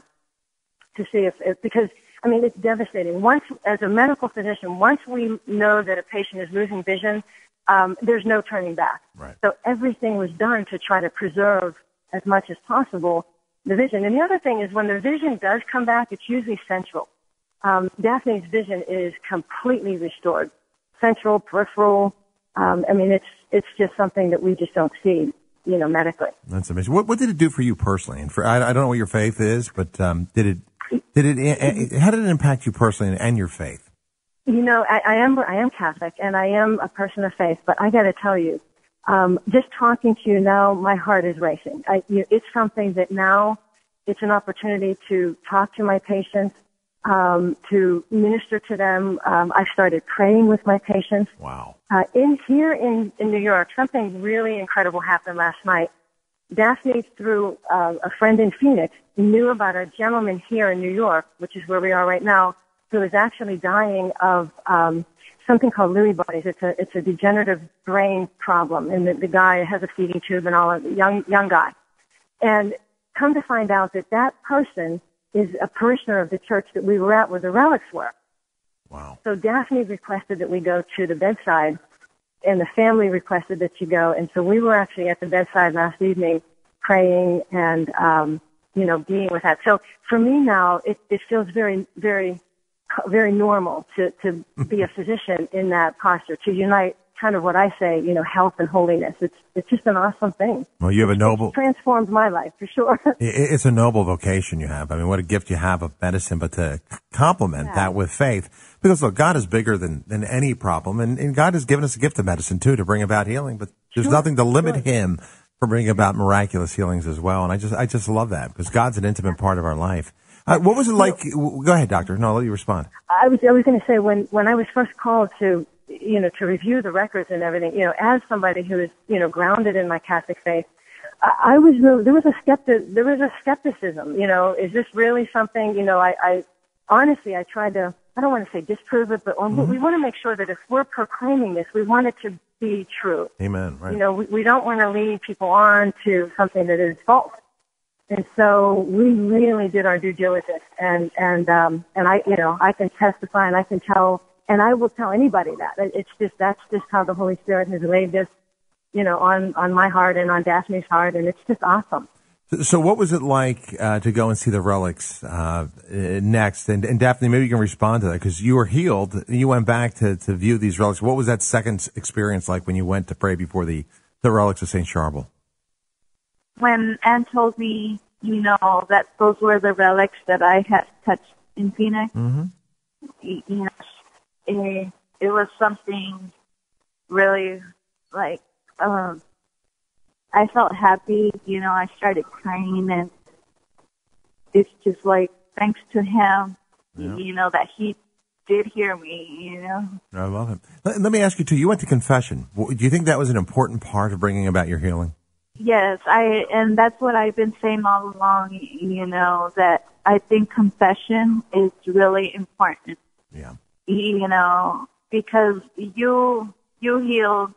to see if, if, because, I mean, it's devastating. Once, as a medical physician, once we know that a patient is losing vision, um, there's no turning back. Right. So everything was done to try to preserve as much as possible the vision. And the other thing is when the vision does come back, it's usually central. Um, Daphne's vision is completely restored. Central, peripheral, um, I mean, it's, it's just something that we just don't see, you know, medically. That's amazing. What, what did it do for you personally? And for I, I don't know what your faith is, but um, did it did it how did it impact you personally and, and your faith? You know, I, I am I am Catholic and I am a person of faith, but I got to tell you, um, just talking to you now, my heart is racing. I, you, it's something that now it's an opportunity to talk to my patients, um, to minister to them. Um, I started praying with my patients. Wow. Uh, in here in, in New York, something really incredible happened last night. Daphne, through uh, a friend in Phoenix, knew about a gentleman here in New York, which is where we are right now, who is actually dying of um, something called Lewy bodies. It's a it's a degenerative brain problem, and the, the guy has a feeding tube and all. A young young guy, and come to find out that that person is a parishioner of the church that we were at, where the relics were. Wow. So Daphne requested that we go to the bedside, and the family requested that you go. And so we were actually at the bedside last evening praying and, um, you know, being with that. So for me now, it, it feels very, very, very normal to, to be a physician in that posture, to unite kind of what I say, you know, health and holiness. It's it's just an awesome thing. Well, you have a noble... It's transformed my life, for sure. It- It's a noble vocation you have. I mean, what a gift you have of medicine, but to complement Yeah. that with faith. Because, look, God is bigger than, than any problem, and, and God has given us a gift of medicine, too, to bring about healing, but there's Sure, nothing to limit sure. Him from bringing about miraculous healings as well, and I just I just love that, because God's an intimate part of our life. Uh, what was it like... Go ahead, doctor. No, I'll let you respond. I was I was going to say when when I was first called to you know to review the records and everything, you know, as somebody who is you know grounded in my Catholic faith, I, I was really- there was a skeptic there was a skepticism. You know, is this really something? You know, I, I honestly I tried to I don't want to say disprove it, but Mm-hmm. we want to make sure that if we're proclaiming this, we want it to be true. Amen. Right. You know, we, we don't want to lead people on to something that is false. And so we really did our due diligence, and and um, and I, you know, I can testify, and I can tell, and I will tell anybody that it's just that's just how the Holy Spirit has laid this, you know, on on my heart and on Daphne's heart, and it's just awesome. So, so what was it like uh, to go and see the relics uh, uh, next? And, and Daphne, maybe you can respond to that, because you were healed. You went back to, to view these relics. What was that second experience like when you went to pray before the, the relics of Saint Charbel? When Anne told me, you know, that those were the relics that I had touched in Phoenix, Mm-hmm. y- you know, it, it was something really like, um, I felt happy, you know, I started crying, and it's just like, thanks to him, Yeah. you know, that he did hear me, you know. I love it. Let, let me ask you, too, you went to confession. W- Do you think that was an important part of bringing about your healing? Yes, I, and that's what I've been saying all along, you know, that I think confession is really important. Yeah. You know, because you, you heal,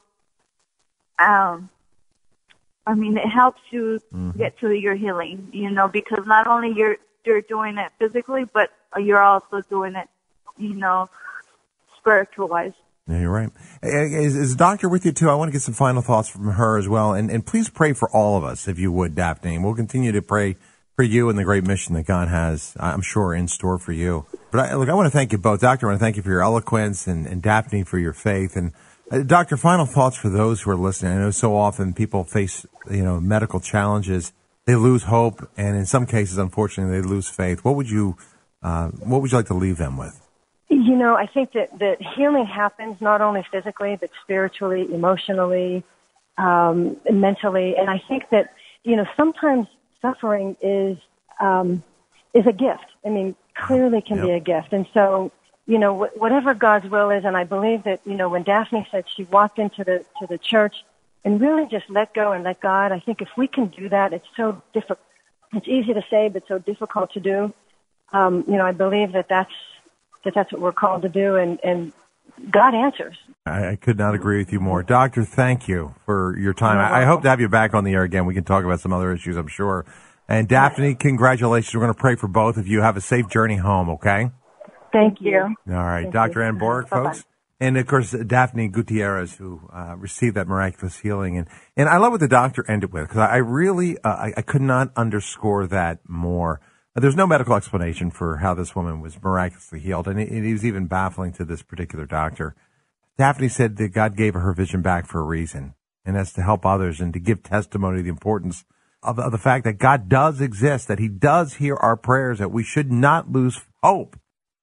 um, I mean, it helps you Mm-hmm. get to your healing, you know, because not only you're, you're doing it physically, but you're also doing it, you know, spiritual-wise. Yeah, you're right. Is, is the doctor with you, too? I want to get some final thoughts from her as well. And, and please pray for all of us, if you would, Daphne. And we'll continue to pray for you and the great mission that God has, I'm sure, in store for you. But I, look, I want to thank you both. Doctor, I want to thank you for your eloquence, and, and Daphne for your faith. And uh, Doctor, final thoughts for those who are listening. I know so often people face, you know, medical challenges. They lose hope, and in some cases, unfortunately, they lose faith. What would you, uh, what would you like to leave them with? You know, I think that, that healing happens not only physically, but spiritually, emotionally, um, mentally. And I think that, you know, sometimes suffering is, um, is a gift. I mean, clearly can be a gift. And so, you know, wh- whatever God's will is, and I believe that, you know, when Daphne said she walked into the, to the church and really just let go and let God, I think if we can do that, it's so difficult. It's easy to say, but so difficult to do. Um, you know, I believe that that's, that that's what we're called to do, and, and God answers. I, I could not agree with you more. Doctor, thank you for your time. I, I hope to have you back on the air again. We can talk about some other issues, I'm sure. And Daphne, congratulations. We're going to pray for both of you. Have a safe journey home, okay? Thank you. All right. Thank Doctor you. Ann Borg, Bye-bye. folks. And, of course, Daphne Gutierrez, who uh, received that miraculous healing. And, and I love what the doctor ended with, because I, I really, uh, I, I could not underscore that more. There's no medical explanation for how this woman was miraculously healed, and it, it was even baffling to this particular doctor. Daphne said that God gave her her vision back for a reason, and that's to help others and to give testimony to the importance of, of the fact that God does exist, that He does hear our prayers, that we should not lose hope.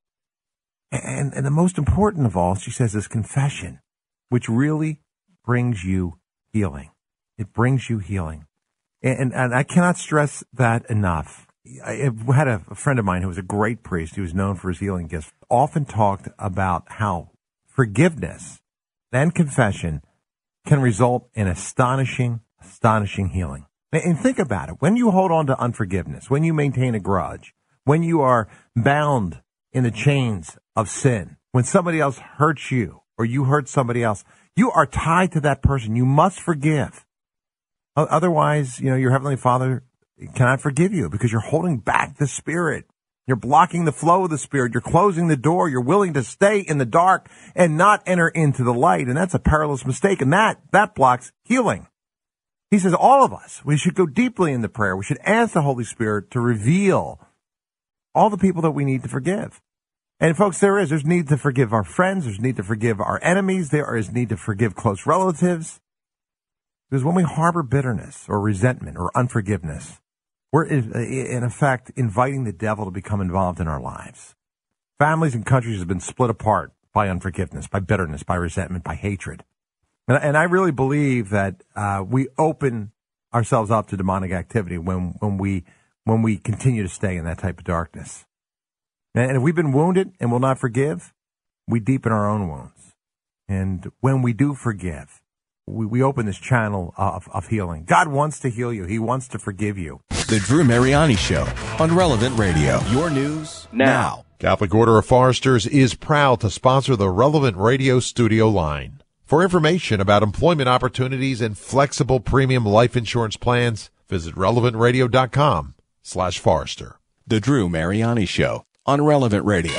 And, and the most important of all, she says, is confession, which really brings you healing. It brings you healing. And, and I cannot stress that enough. I had a friend of mine who was a great priest. He was known for his healing gifts. Often talked about how forgiveness and confession can result in astonishing, astonishing healing. And think about it. When you hold on to unforgiveness, when you maintain a grudge, when you are bound in the chains of sin, when somebody else hurts you or you hurt somebody else, you are tied to that person. You must forgive. Otherwise, you know, your Heavenly Father cannot forgive you because you're holding back the Spirit. You're blocking the flow of the Spirit. You're closing the door. You're willing to stay in the dark and not enter into the light. And that's a perilous mistake. And that, that blocks healing. He says all of us, we should go deeply into prayer. We should ask the Holy Spirit to reveal all the people that we need to forgive. And folks, there is. There's need to forgive our friends. There's need to forgive our enemies. There is need to forgive close relatives. Because when we harbor bitterness or resentment or unforgiveness, we're in effect inviting the devil to become involved in our lives. Families and countries have been split apart by unforgiveness, by bitterness, by resentment, by hatred. And, and I really believe that uh, we open ourselves up to demonic activity when, when we when we continue to stay in that type of darkness. And if we've been wounded and will not forgive, we deepen our own wounds. And when we do forgive, we, we open this channel of, of healing. God wants to heal you. He wants to forgive you. The Drew Mariani Show on Relevant Radio. Your news now. Catholic Order of Foresters is proud to sponsor the Relevant Radio studio line. For information about employment opportunities and flexible premium life insurance plans, visit relevant radio dot com slash Forester. The Drew Mariani Show on Relevant Radio.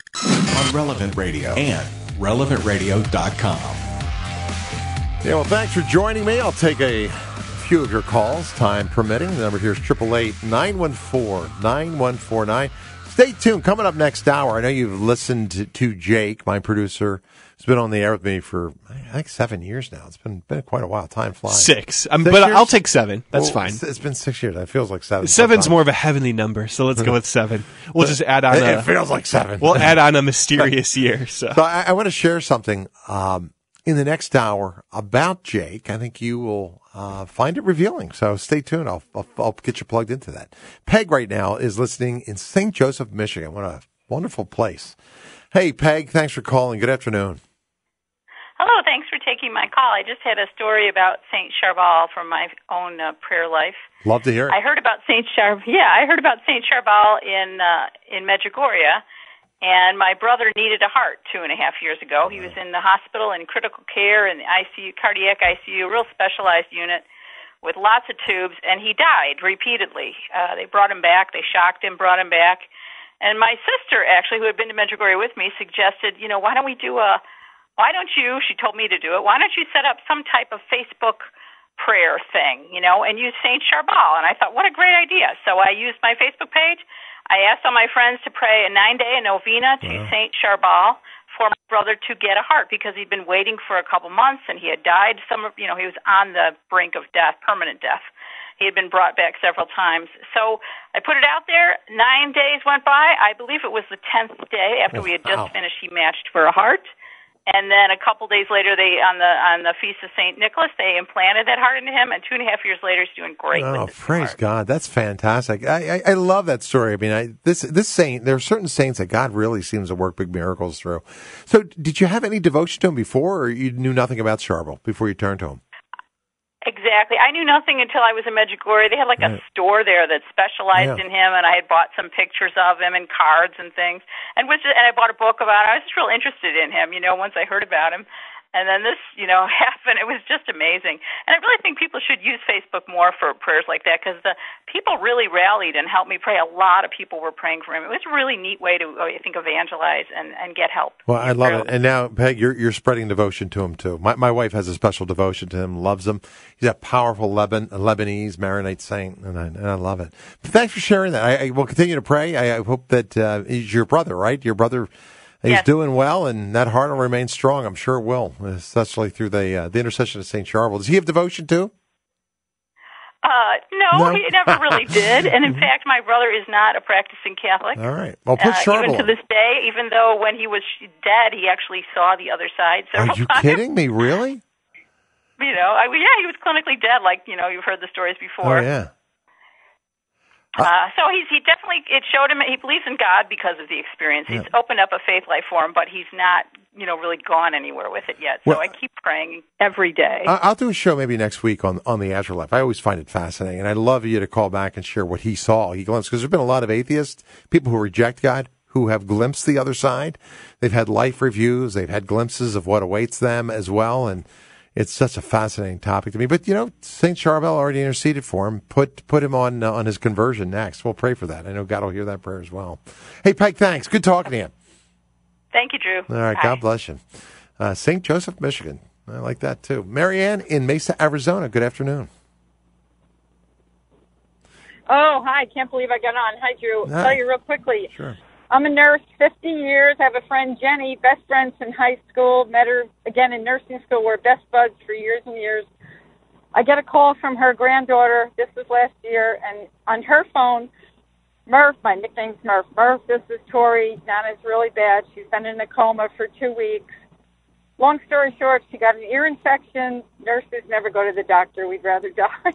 On Relevant Radio and relevant radio dot com. Yeah, well, thanks for joining me. I'll take a few of your calls, time permitting. The number here is eight eight eight, nine one four, nine one four nine. Stay tuned. Coming up next hour, I know you've listened to, to Jake, my producer, who's been on the air with me for, I think, seven years now. It's been been quite a while. Time flies. Six. Um, six but years? I'll take seven. That's well, fine. It's, it's been six years. It feels like seven. Seven's sometimes. more of a heavenly number, so let's go with seven. We'll just add on It, a... it feels like seven. We'll add on a mysterious year. So, so I, I want to share something um, in the next hour about Jake. I think you will uh, find it revealing. So stay tuned. I'll, I'll, I'll get you plugged into that. Peg right now is listening in Saint Joseph, Michigan. What a wonderful place. Hey, Peg, thanks for calling. Good afternoon. Hello, thanks for taking my call. I just had a story about Saint Charbel from my own uh, prayer life. Love to hear it. I heard about Saint Char. Yeah, I heard about Saint Charbel in uh, in Medjugorje, and my brother needed a heart two and a half years ago. He was in the hospital in critical care in the I C U, cardiac I C U, real specialized unit with lots of tubes, and he died repeatedly. Uh, they brought him back. They shocked him, brought him back, and my sister actually, who had been to Medjugorje with me, suggested, you know, why don't we do a Why don't you, she told me to do it, why don't you set up some type of Facebook prayer thing, you know, and use Saint Charbel? And I thought, what a great idea. So I used my Facebook page. I asked all my friends to pray a nine-day novena to wow. Saint Charbel for my brother to get a heart because he'd been waiting for a couple months and he had died. Some, you know, he was on the brink of death, permanent death. He had been brought back several times. So I put it out there. Nine days went by. I believe it was the tenth day after we had just wow. finished, he matched for a heart. And then a couple days later, they on the on the feast of Saint Nicholas, they implanted that heart into him, and two and a half years later, he's doing great. Oh, with praise heart. God! That's fantastic. I, I I love that story. I mean, I, this this saint. There are certain saints that God really seems to work big miracles through. So, did you have any devotion to him before, or you knew nothing about Charbel before you turned to him? Exactly. I knew nothing until I was in Medjugorje. They had like right. a store there that specialized yeah. in him, and I had bought some pictures of him and cards and things. And was just, and I bought a book about him. I was just real interested in him, you know, once I heard about him. And then this, you know, happened. It was just amazing. And I really think people should use Facebook more for prayers like that because the people really rallied and helped me pray. A lot of people were praying for him. It was a really neat way to, I think, evangelize and, and get help. Well, I love it. And now, Peg, you're you're spreading devotion to him, too. My my wife has a special devotion to him, loves him. He's a powerful Leban, Lebanese Maronite saint, and I, and I love it. But thanks for sharing that. I, I will continue to pray. I, I hope that uh, he's your brother, right? Your brother... He's yes. doing well, and that heart will remain strong. I'm sure it will, especially through the uh, the intercession of Saint Charbel. Does he have devotion too? Uh, no, no, he never really did. And in fact, my brother is not a practicing Catholic. All right. Well, put uh, Charbel even to this day, even though when he was dead, he actually saw the other side. Are you times. kidding me? Really? You know, I, yeah, he was clinically dead. Like you know, you've heard the stories before. Oh yeah. Uh, so he's he definitely it showed him he believes in God because of the experience. He's yeah. opened up a faith life for him, but he's not you know really gone anywhere with it yet. So well, I keep praying every day. I'll do a show maybe next week on on the afterlife. I always find it fascinating, and I'd love you to call back and share what he saw, he glimpsed, because there's been a lot of atheists, people who reject God, who have glimpsed the other side. They've had life reviews, they've had glimpses of what awaits them as well, and it's such a fascinating topic to me. But, you know, Saint Charbel already interceded for him. Put put him on uh, on his conversion next. We'll pray for that. I know God will hear that prayer as well. Hey, Peg, thanks. Good talking to you. Thank you, Drew. All right. Bye. God bless you. Uh, Saint Joseph, Michigan. I like that, too. Marianne in Mesa, Arizona. Good afternoon. Oh, hi. Can't believe I got on. Hi, Drew. Hi. Tell you real quickly. Sure. I'm a nurse, fifty years. I have a friend, Jenny, best friends in high school. Met her again in nursing school. We're best buds for years and years. I get a call from her granddaughter. This was last year, and on her phone, Murph, my nickname's Murph. Murph, this is Tori. Nana's really bad. She's been in a coma for two weeks. Long story short, she got an ear infection. Nurses never go to the doctor. We'd rather die.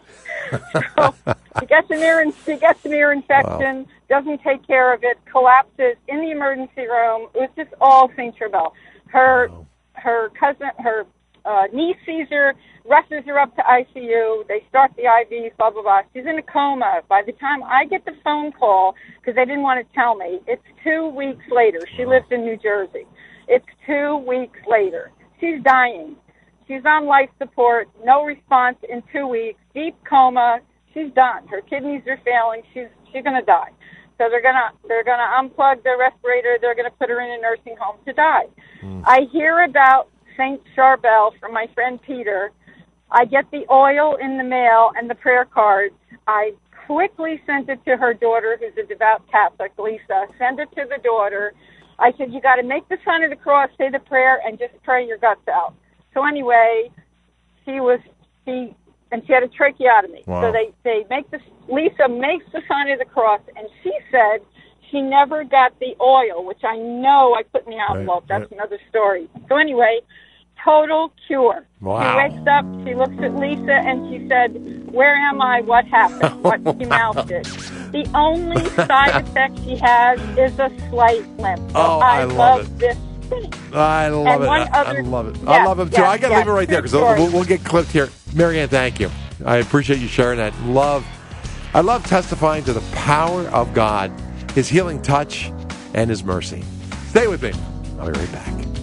So she gets an ear, she gets an ear infection, wow. doesn't take care of it, collapses in the emergency room. It was just all Saint Charbel. Her, wow. her cousin, her uh, niece sees her, rushes her up to I C U. They start the I Vs, blah, blah, blah. She's in a coma. By the time I get the phone call, because they didn't want to tell me, it's two weeks later. She lives in New Jersey. It's two weeks later. She's dying. She's on life support, no response in two weeks, deep coma. She's done. Her kidneys are failing. She's she's going to die. So they're going to they're going to unplug the respirator. They're going to put her in a nursing home to die. Mm. I hear about Saint Charbel from my friend Peter. I get the oil in the mail and the prayer cards. I quickly sent it to her daughter, who's a devout Catholic, Lisa. Send it to the daughter. I said, you got to make the sign of the cross, say the prayer, and just pray your guts out. So anyway, she was, she, and she had a tracheotomy. Wow. So they, they make the, Lisa makes the sign of the cross, and she said she never got the oil, which I know I put in the envelope. Right, That's right. another story. So anyway, total cure. Wow. She wakes up, she looks at Lisa, and she said, where am I? What happened? What she mouthed it. The only side effect she has is a slight limp. So Oh, I, I love, love it. this thing. I love And it. one I, other- I love it. Yeah, I love him too. yeah, I got to yeah, leave it right there true because story. we'll, we'll get clipped here. Marianne, thank you. I appreciate you sharing that. Love. I love testifying to the power of God, His healing touch, and His mercy. Stay with me. I'll be right back.